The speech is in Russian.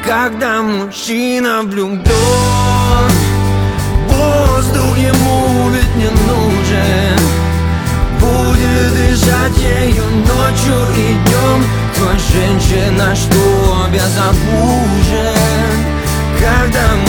Когда мужчина влюблен, воздух ему ведь не нужен. Будет дышать ею ночью и днем. Твоя женщина, что безоружен. Когда